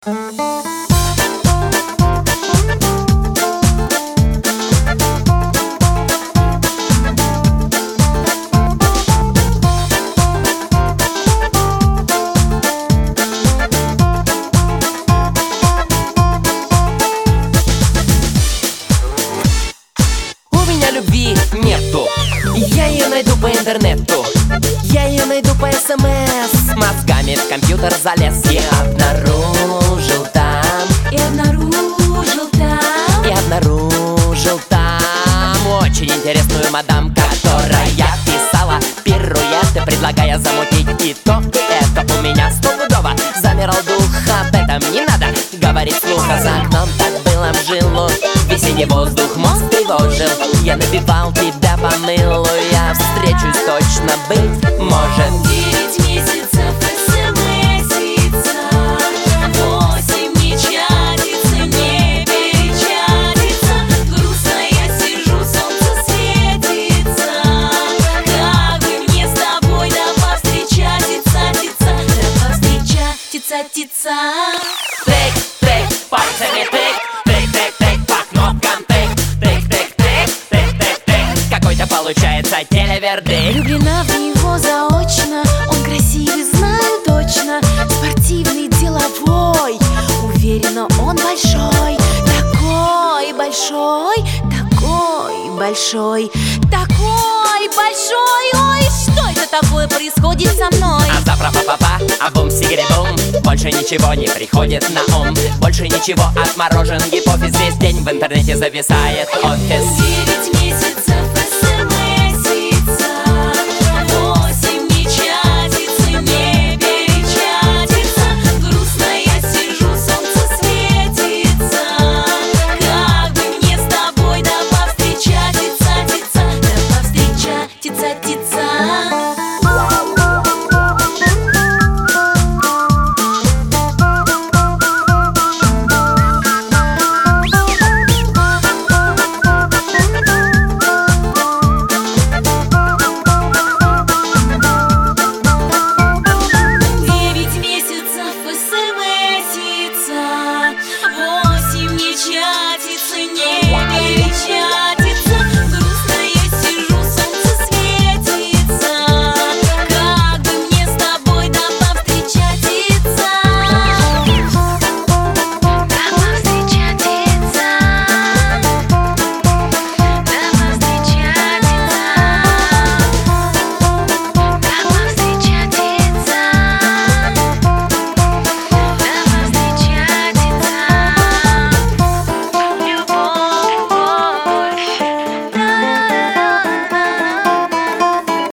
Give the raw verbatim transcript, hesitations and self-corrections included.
Любви нету, я ее найду по интернету, я ее найду по смс. Мозгами в компьютер залез, я обнаружил там, и обнаружил там, и обнаружил там очень интересную мадам, которая писала пируэты, предлагая замутить и то, и это. У меня стопудово замирал дух, об этом не надо говорить вслух. А за окном так было в жилу, весенний воздух мозг тревожил. Я напевал тебя по мылу, я встречусь точно, быть может. Девять месяцев смс-ится, восемь не чатится, не перечатится. Грустно я сижу, солнце светится. Как бы мне с тобой да повстречатиться, тица, да повстречатиться, тица. Трек, трек, пальцами трек, трек, трек, трек, по кнопкам трек, трек, трек, трек, трек, трек, трек. Какой-то получается телевердикт. Влюблена в него заочно, он красивый, знаю точно. Спортивный, деловой, уверена, он большой. Такой большой, такой большой, такой большой. Ой, что это такое происходит со мной? А завтра па-па-па, а бум-сигири-бум. Больше ничего не приходит на ум, больше ничего, отморожен гипофиз. Весь день в интернете зависает офис. Девять месяцев